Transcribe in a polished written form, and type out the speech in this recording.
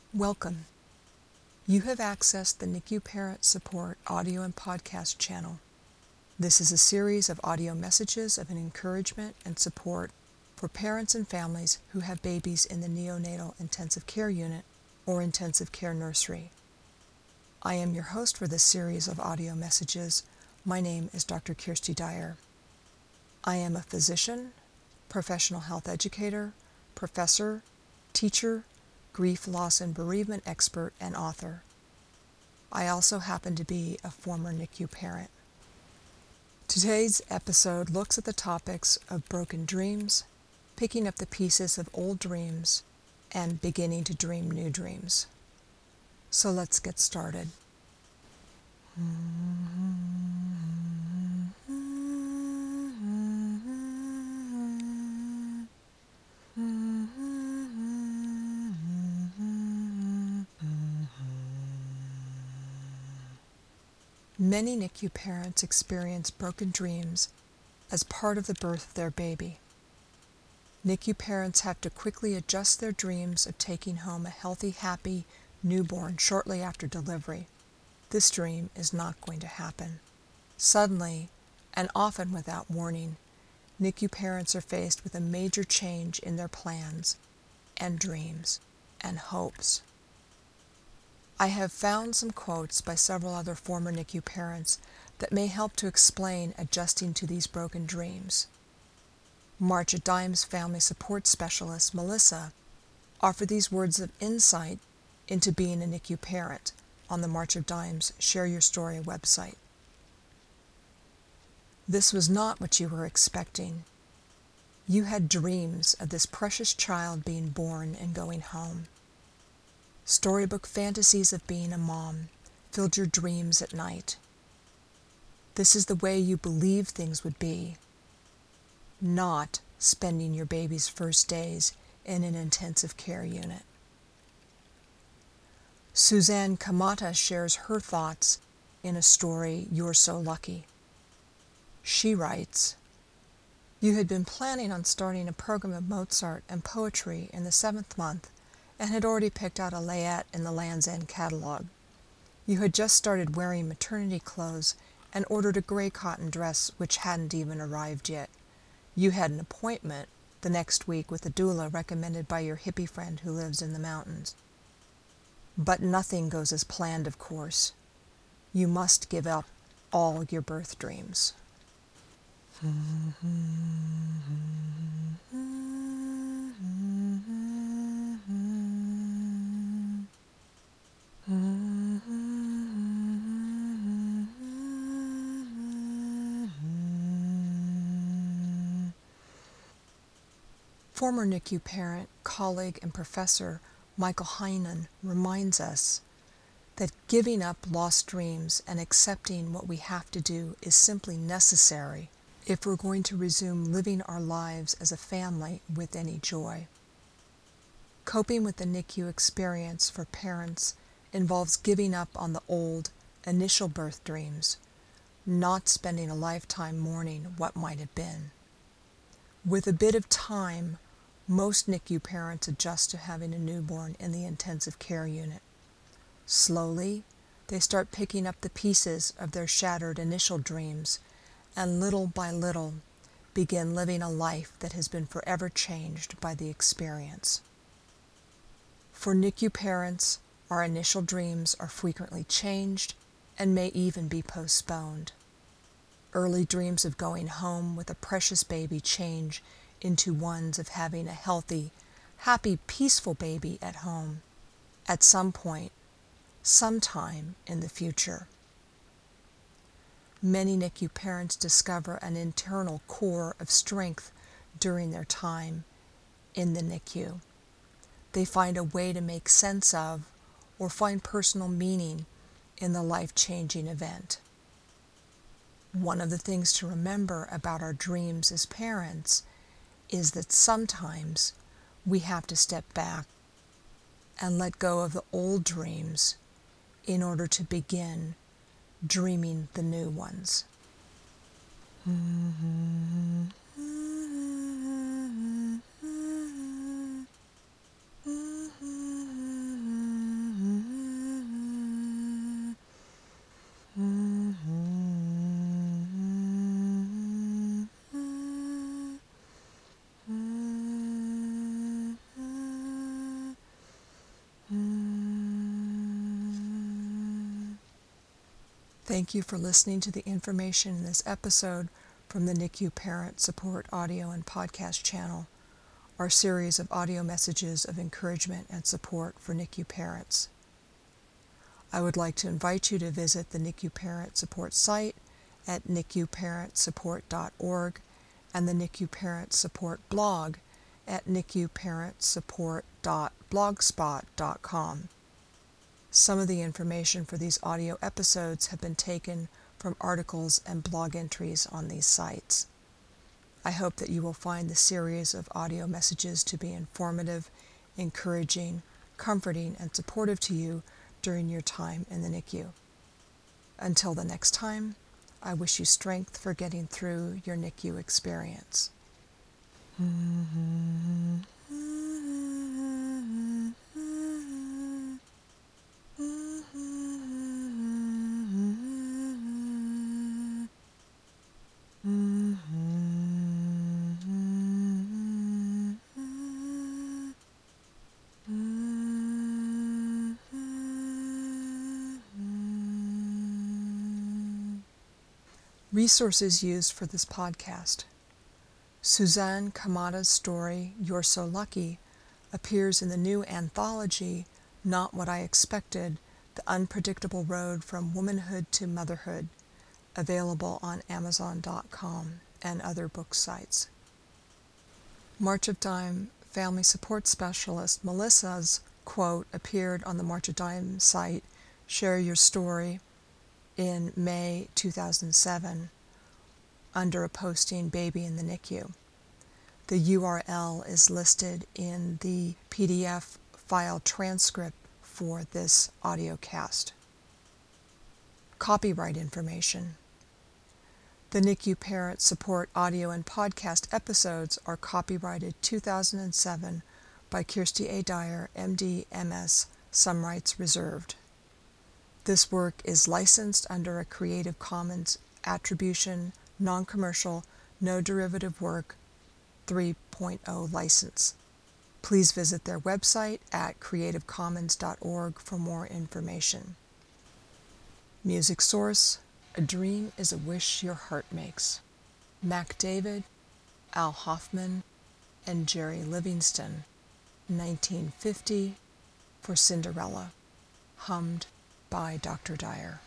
Welcome. You have accessed the NICU Parent Support audio and podcast channel. This is a series of audio messages of encouragement and support for parents and families who have babies in the neonatal intensive care unit or intensive care nursery. I am your host for this series of audio messages. My name is Dr. Kirsty Dyer. I am a physician, professional health educator, professor, teacher, grief, loss, and bereavement expert, and author. I also happen to be a former NICU parent. Today's episode looks at the topics of broken dreams, picking up the pieces of old dreams, and beginning to dream new dreams. So let's get started. Many NICU parents experience broken dreams as part of the birth of their baby. NICU parents have to quickly adjust their dreams of taking home a healthy, happy newborn shortly after delivery. This dream is not going to happen. Suddenly, and often without warning, NICU parents are faced with a major change in their plans and dreams and hopes. I have found some quotes by several other former NICU parents that may help to explain adjusting to these broken dreams. March of Dimes family support specialist Melissa offered these words of insight into being a NICU parent on the March of Dimes Share Your Story website. This was not what you were expecting. You had dreams of this precious child being born and going home. Storybook fantasies of being a mom filled your dreams at night. This is the way you believed things would be, not spending your baby's first days in an intensive care unit. Suzanne Kamata shares her thoughts in a story, You're So Lucky. She writes, "You had been planning on starting a program of Mozart and poetry in the 7th month and had already picked out a layette in the Land's End catalog. You had just started wearing maternity clothes and ordered a gray cotton dress which hadn't even arrived yet. You had an appointment the next week with a doula recommended by your hippie friend who lives in the mountains. But nothing goes as planned, of course. You must give up all your birth dreams." Former NICU parent, colleague, and professor Michael Heinan reminds us that giving up lost dreams and accepting what we have to do is simply necessary if we're going to resume living our lives as a family with any joy. Coping with the NICU experience for parents involves giving up on the old, initial birth dreams, not spending a lifetime mourning what might have been. With a bit of time, most NICU parents adjust to having a newborn in the intensive care unit. Slowly, they start picking up the pieces of their shattered initial dreams and little by little begin living a life that has been forever changed by the experience. For NICU parents, our initial dreams are frequently changed and may even be postponed. Early dreams of going home with a precious baby change into ones of having a healthy, happy, peaceful baby at home at some point, sometime in the future. Many NICU parents discover an internal core of strength during their time in the NICU. They find a way to make sense of or find personal meaning in the life-changing event. One of the things to remember about our dreams as parents is that sometimes we have to step back and let go of the old dreams in order to begin dreaming the new ones. Thank you for listening to the information in this episode from the NICU Parent Support audio and podcast channel, our series of audio messages of encouragement and support for NICU parents. I would like to invite you to visit the NICU Parent Support site at nicuparentsupport.org and the NICU Parent Support blog at nicuparentsupport.blogspot.com. Some of the information for these audio episodes have been taken from articles and blog entries on these sites. I hope that you will find the series of audio messages to be informative, encouraging, comforting, and supportive to you during your time in the NICU. Until the next time, I wish you strength for getting through your NICU experience. Resources used for this podcast. Suzanne Kamada's story, You're So Lucky, appears in the new anthology, Not What I Expected, The Unpredictable Road from Womanhood to Motherhood, available on Amazon.com and other book sites. March of Dime family support specialist Melissa's quote appeared on the March of Dime site, Share Your Story, in May 2007 under a posting Baby in the NICU. The URL is listed in the PDF file transcript for this audio cast. Copyright information. The NICU Parent Support audio and podcast episodes are copyrighted 2007 by Kirsty A. Dyer, MD, MS, some rights reserved. This work is licensed under a Creative Commons Attribution, Non-Commercial, No Derivative Work 3.0 license. Please visit their website at creativecommons.org for more information. Music source, A Dream is a Wish Your Heart Makes. Mac David, Al Hoffman, and Jerry Livingston, 1950, for Cinderella, hummed by Dr. Dyer.